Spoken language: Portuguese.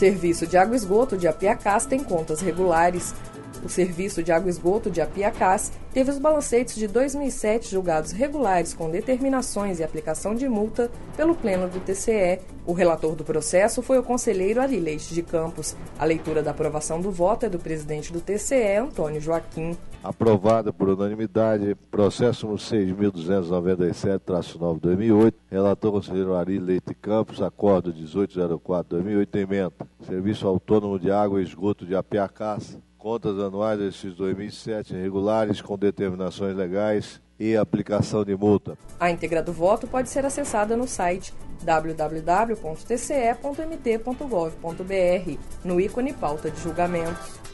Serviço de Água e Esgoto de Apiacás tem contas regulares. O Serviço de Água e Esgoto de Apiacás teve os balancetes de 2007 julgados regulares com determinações e aplicação de multa pelo Pleno do TCE. O relator do processo foi o conselheiro Ari Leite de Campos. A leitura da aprovação do voto é do presidente do TCE, Antônio Joaquim. Aprovado por unanimidade, processo no 6.297-9/2008, relator conselheiro Ari Leite de Campos, acordo 1804/2008, emenda. Serviço Autônomo de Água e Esgoto de Apiacás, contas anuais do exercício 2007 irregulares com determinações legais e aplicação de multa. A íntegra do voto pode ser acessada no site www.tce.mt.gov.br, no ícone pauta de julgamentos.